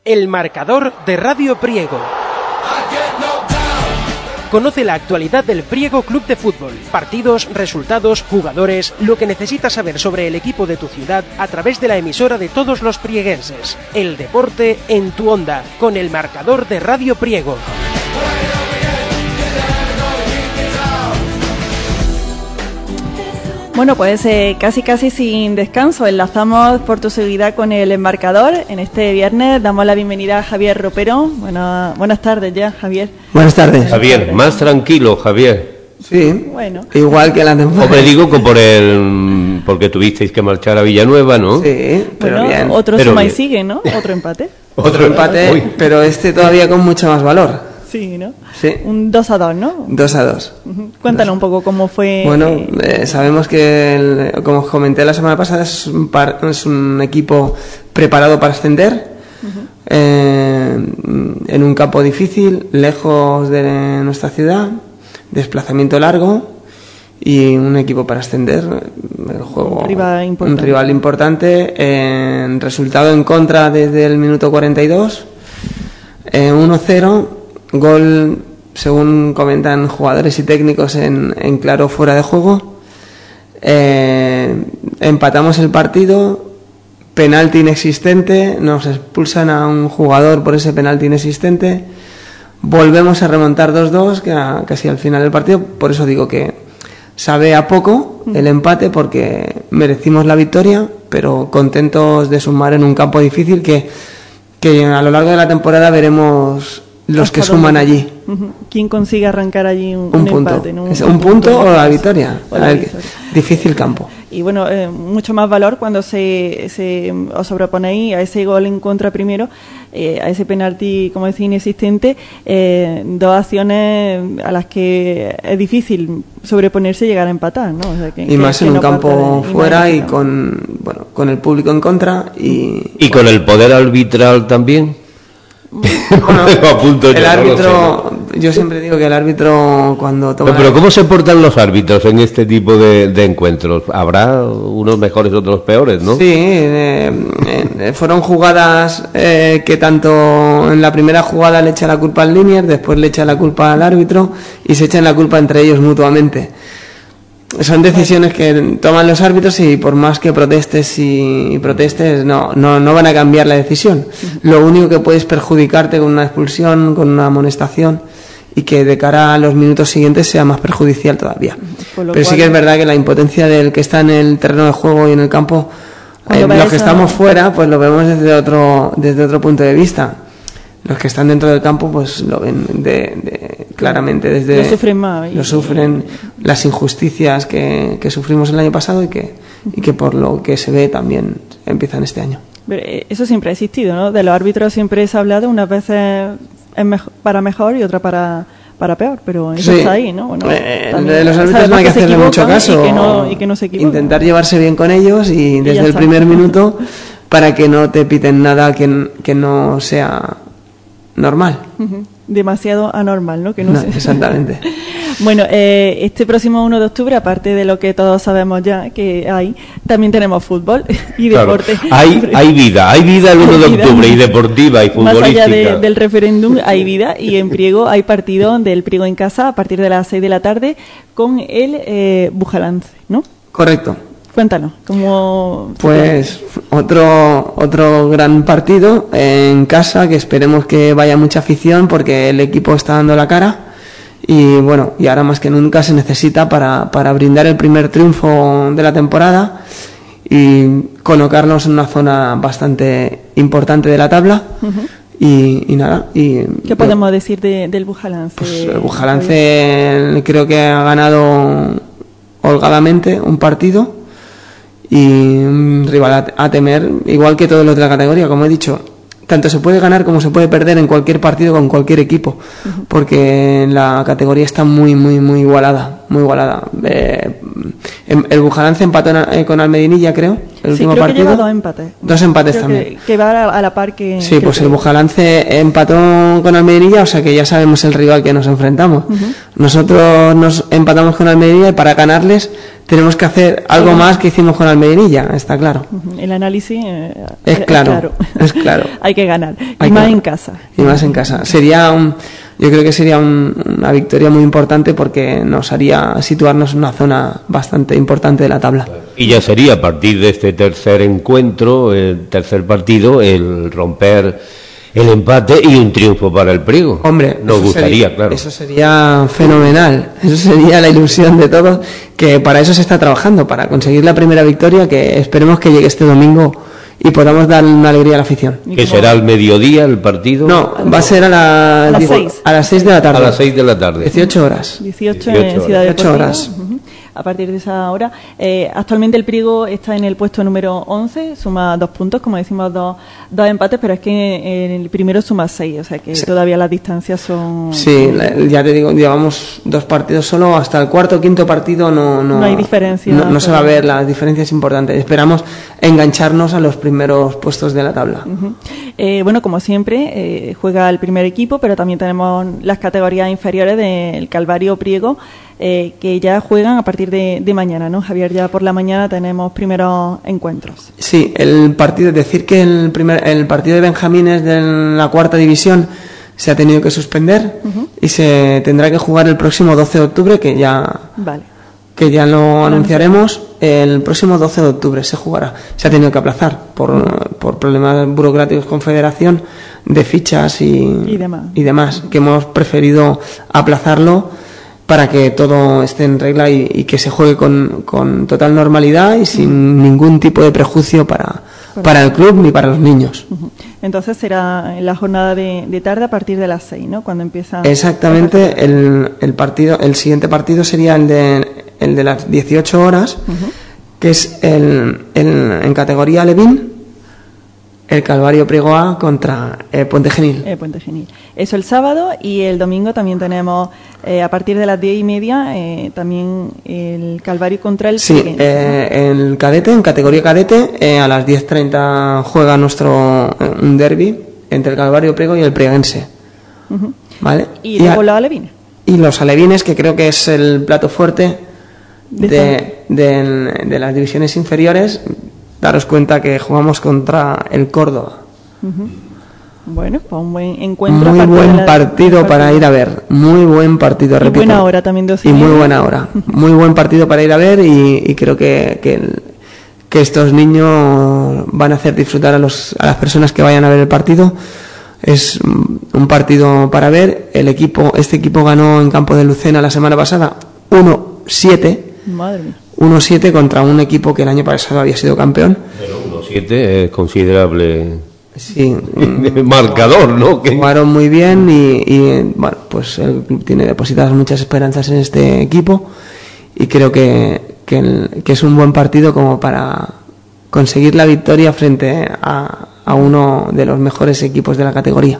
El marcador de Radio Priego. Conoce la actualidad del Priego Club de Fútbol, partidos, resultados, jugadores, lo que necesitas saber sobre el equipo de tu ciudad a través de la emisora de todos los prieguenses. El deporte en tu onda, con el marcador de Radio Priego. Bueno, pues casi sin descanso enlazamos por tu seguridad con el embarcador. En este viernes damos la bienvenida a Javier Ropero. Buenas tardes ya, Javier. Buenas tardes. Javier, más tranquilo, Javier. Sí, bueno. Igual que la temporada. Hombre, digo que porque tuvisteis que marchar a Villanueva, ¿no? Sí, pero bueno, bien. Otro pero suma bien. y sigue, ¿no? Otro empate. Otro empate, Uy. pero este todavía con mucho más valor. Sí, ¿no? Sí. Un 2-2, ¿no? 2-2. Cuéntanos un poco cómo fue. Bueno, sabemos que, como os comenté la semana pasada, es un equipo preparado para ascender. En un campo difícil, lejos de nuestra ciudad, desplazamiento largo y un equipo para ascender. El juego, un rival importante. Resultado en contra desde el minuto 42. 1-0. Gol, según comentan jugadores y técnicos, en claro fuera de juego. Empatamos el partido. Penalti inexistente, nos expulsan a un jugador por ese penalti inexistente, volvemos a remontar 2-2 casi al final del partido. Por eso digo que sabe a poco el empate, porque merecimos la victoria, pero contentos de sumar en un campo difícil que a lo largo de la temporada veremos los que suman allí. ¿Quién consigue arrancar allí un punto. Empate? ¿No? Un punto o la victoria. Difícil campo. Y bueno, mucho más valor cuando os sobreponéis a ese gol en contra primero, a ese penalti, como decía, inexistente, dos acciones a las que es difícil sobreponerse y llegar a empatar, ¿no? O sea, y más en un campo fuera y con el público en contra. Y con el poder arbitral también. Bueno, el árbitro, yo siempre digo que el árbitro cuando toma... Pero ¿cómo se portan los árbitros en este tipo de encuentros? Habrá unos mejores, otros peores, ¿no? Sí, fueron jugadas que tanto en la primera jugada le echa la culpa al linier, después le echa la culpa al árbitro y se echan la culpa entre ellos mutuamente. Son decisiones que toman los árbitros y por más que protestes no van a cambiar la decisión. Lo único que puedes perjudicarte con una expulsión, con una amonestación, y que de cara a los minutos siguientes sea más perjudicial todavía. Pero sí que es verdad que la impotencia del que está en el terreno de juego y en el campo, los que estamos fuera, pues lo vemos desde otro punto de vista. Los que están dentro del campo pues lo ven claramente desde... Lo sufren las injusticias que sufrimos el año pasado y que por lo que se ve también empiezan este año. Pero eso siempre ha existido, ¿no? De los árbitros siempre se ha hablado, unas veces es para mejor y otra para peor, pero eso está ahí, ¿no? Bueno, de los árbitros no hay que hacerle mucho caso y que no se equivoquen. Intentar llevarse bien con ellos y desde el primer minuto para que no te piten nada que no sea normal. Demasiado anormal, ¿no? Exactamente. Bueno, este próximo 1 de octubre, aparte de lo que todos sabemos ya que hay, también tenemos fútbol y deporte. Hay vida el 1 de octubre, y deportiva y futbolística. Más allá del referéndum hay vida, y en Priego hay partido del Priego en casa a partir de las 6 de la tarde con el Bujalance, ¿no? Correcto. Cuéntanos, ¿cómo...? Pues otro gran partido en casa, que esperemos que vaya mucha afición porque el equipo está dando la cara y bueno, y ahora más que nunca se necesita para brindar el primer triunfo de la temporada y colocarnos en una zona bastante importante de la tabla. Y nada. ¿Qué podemos decir del Bujalance? Pues el Bujalance creo que ha ganado holgadamente un partido y un rival a temer, igual que todos los de la categoría. Como he dicho, tanto se puede ganar como se puede perder en cualquier partido con cualquier equipo, porque la categoría está muy igualada, muy igualada. El Bujalance empató con Almedinilla, creo, el último creo partido. Que lleva 2 empates. 2 empates creo también. Que va a la par que... Sí, pues el Bujalance empató con Almedinilla, o sea que ya sabemos el rival que nos enfrentamos. Nosotros nos empatamos con Almedinilla y para ganarles tenemos que hacer algo más que hicimos con Almería, está claro. El análisis es claro. Hay que ganar. Y más en casa. Y más en casa. Yo creo que sería una victoria muy importante porque nos haría situarnos en una zona bastante importante de la tabla. Y ya sería a partir de este tercer encuentro, el tercer partido, el romper el empate y un triunfo para el Priego. Hombre, nos gustaría, claro. Eso sería fenomenal. Eso sería la ilusión de todos, que para eso se está trabajando, para conseguir la primera victoria, que esperemos que llegue este domingo y podamos dar una alegría a la afición. ¿Que será al mediodía el partido? No, va a ser a las 6 de la tarde. A las 6 de la tarde. 18 horas. 18 en Ciudad de 18 horas. A partir de esa hora. Actualmente el Priego está en el puesto número 11, suma 2 puntos, como decimos, dos empates, pero es que el primero suma 6, o sea que todavía las distancias son... Sí, ya te digo, llevamos 2 partidos solo, hasta el cuarto o quinto partido no hay diferencia. No se va a ver, la diferencia es importante. Esperamos engancharnos a los primeros puestos de la tabla. Bueno, como siempre, juega el primer equipo, pero también tenemos las categorías inferiores del Calvario Priego, que ya juegan a partir de mañana, ¿no, Javier? Ya por la mañana tenemos primeros encuentros. Sí, el partido, decir que el partido de Benjamines de la cuarta división se ha tenido que suspender y se tendrá que jugar el próximo 12 de octubre, que ya lo anunciaremos. El próximo 12 de octubre se jugará. Se ha tenido que aplazar por problemas burocráticos con Federación de fichas y demás, que hemos preferido aplazarlo para que todo esté en regla y que se juegue con total normalidad y sin ningún tipo de prejuicio para el club ni para los niños. Entonces será en la jornada de tarde a partir de las 6, ¿no? Cuando empieza. Exactamente, el siguiente partido sería el de las 18 horas, que es en categoría Alevín, el Calvario Priego A contra Puente Genil. Puente Genil. Eso el sábado, y el domingo también tenemos a partir de las 10:30 también el Calvario contra el Prieguense. El cadete, en categoría cadete, a las 10:30 juega un derbi entre el Calvario Priego y el Prieguense. ¿Vale? Y luego los alevines. Y los alevines, que creo que es el plato fuerte de las divisiones inferiores. Daros cuenta que jugamos contra el Córdoba. Bueno, pues un buen encuentro. Muy buen partido para ir a ver. Muy buen partido, repito. Y buena hora también de Y muy buena hora. Muy buen partido para ir a ver y creo que estos niños van a hacer disfrutar a las personas que vayan a ver el partido. Es un partido para ver. Este equipo ganó en campo de Lucena la semana pasada 1-7. Madre mía. 1-7 contra un equipo que el año pasado había sido campeón. Pero 1-7 es considerable. Sí. Marcador, ¿no? Jugaron muy bien y bueno, pues el club tiene depositadas muchas esperanzas en este equipo y creo que es un buen partido como para conseguir la victoria frente a uno de los mejores equipos de la categoría.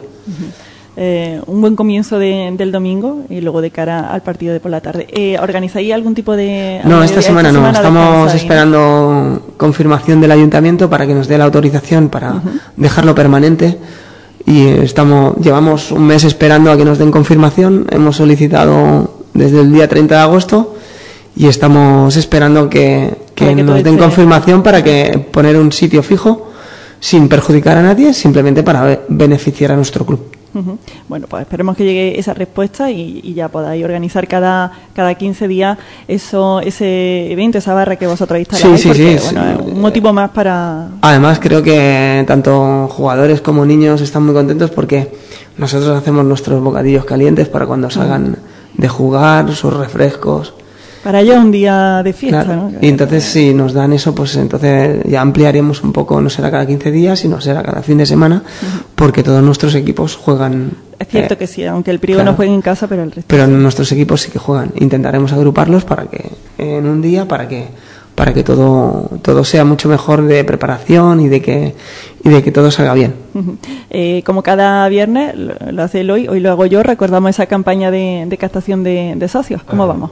Un buen comienzo del domingo y luego de cara al partido de por la tarde. ¿Organizáis algún tipo de...? No, esta semana no. Estamos esperando confirmación del ayuntamiento para que nos dé la autorización para dejarlo permanente y llevamos un mes esperando a que nos den confirmación. Hemos solicitado desde el día 30 de agosto y estamos esperando que nos den confirmación para que poner un sitio fijo sin perjudicar a nadie, simplemente para beneficiar a nuestro club. Bueno, pues esperemos que llegue esa respuesta y ya podáis organizar cada 15 días ese evento, esa barra que vosotros instaláis, porque bueno, es un motivo más para... Además creo que tanto jugadores como niños están muy contentos porque nosotros hacemos nuestros bocadillos calientes para cuando salgan de jugar, sus refrescos. Para ellos un día de fiesta, claro. ¿no? Y entonces si nos dan eso, pues entonces ya ampliaremos un poco, no será cada 15 días, sino será cada fin de semana, porque todos nuestros equipos juegan. Es cierto que sí, aunque el Priego no juegue en casa, pero el resto. Pero nuestros equipos sí que juegan. Intentaremos agruparlos para que en un día, para que todo sea mucho mejor de preparación y de que todo salga bien. Como cada viernes lo hace Eloy, hoy lo hago yo, recordamos esa campaña de captación de socios. ¿Cómo vamos?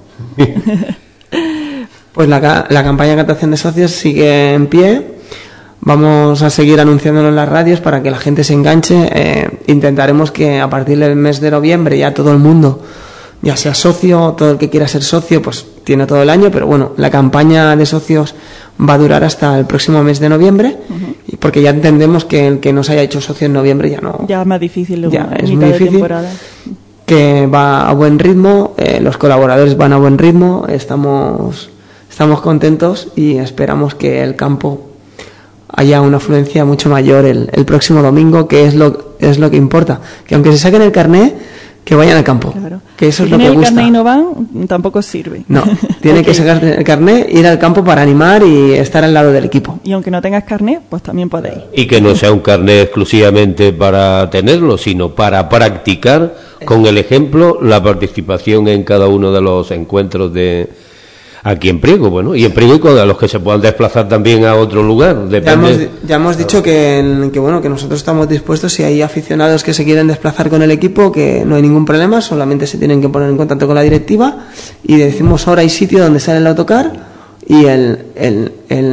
Pues la campaña de captación de socios sigue en pie. Vamos a seguir anunciándolo en las radios para que la gente se enganche. Intentaremos que a partir del mes de noviembre ya todo el mundo ya sea socio, todo el que quiera ser socio, pues tiene todo el año, pero bueno, la campaña de socios va a durar hasta el próximo mes de noviembre, y porque ya entendemos que el que no se haya hecho socio en noviembre ya no... Ya es más difícil, ya es mitad muy de difícil, temporada. que va a buen ritmo, los colaboradores van a buen ritmo, estamos contentos y esperamos que el campo haya una afluencia mucho mayor el próximo domingo, que es lo que importa, que aunque se saquen el carné, que vayan al campo, Claro. que eso Si es lo que tienen el gusta. carné y no van, tampoco sirve. No, tienen que sacar el carné, ir al campo para animar y estar al lado del equipo. Y aunque no tengas carné, pues también podéis. Y que no sea un carnet exclusivamente para tenerlo, sino para practicar con el ejemplo la participación en cada uno de los encuentros de aquí en Priego, bueno, y en Priego y con a los que se puedan desplazar también a otro lugar. Depende. Ya hemos dicho que bueno, que nosotros estamos dispuestos, si hay aficionados que se quieren desplazar con el equipo, que no hay ningún problema, solamente se tienen que poner en contacto con la directiva y decimos hora y sitio donde sale el autocar, y el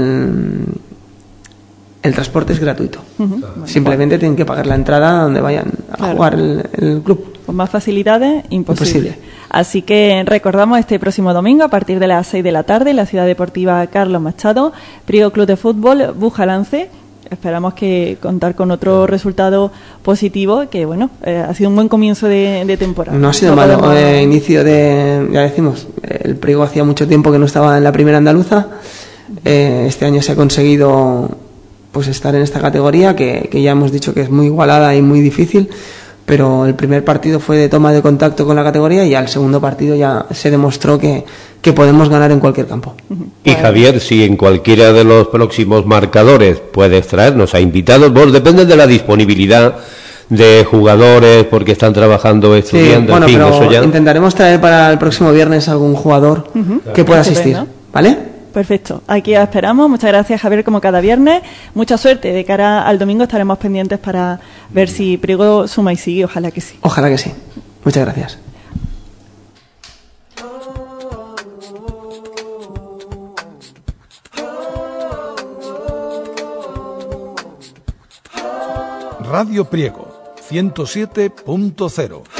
transporte es gratuito. Bueno, Simplemente tienen que pagar la entrada donde vayan a jugar el club. Con más facilidades, imposible. Imposible. Así que recordamos este próximo domingo a partir de las 6 de la tarde en la Ciudad Deportiva Carlos Machado, Priego Club de Fútbol Bujalance. Esperamos que contar con otro resultado positivo, que bueno, ha sido un buen comienzo de temporada. No ha sido malo inicio de, ya decimos, el Priego hacía mucho tiempo que no estaba en la primera andaluza. Este año se ha conseguido pues estar en esta categoría, que ya hemos dicho que es muy igualada y muy difícil, pero el primer partido fue de toma de contacto con la categoría y al segundo partido ya se demostró que podemos ganar en cualquier campo. Y Javier, si en cualquiera de los próximos marcadores puedes traernos a invitados, vos depende de la disponibilidad de jugadores, porque están trabajando, estudiando, bueno, en fin, pero eso ya... intentaremos traer para el próximo viernes algún jugador que pueda asistir, ¿vale? Perfecto, aquí esperamos. Muchas gracias, Javier, como cada viernes. Mucha suerte. De cara al domingo estaremos pendientes para ver si Priego suma y sigue. Ojalá que sí. Ojalá que sí. Muchas gracias. Radio Priego 107.0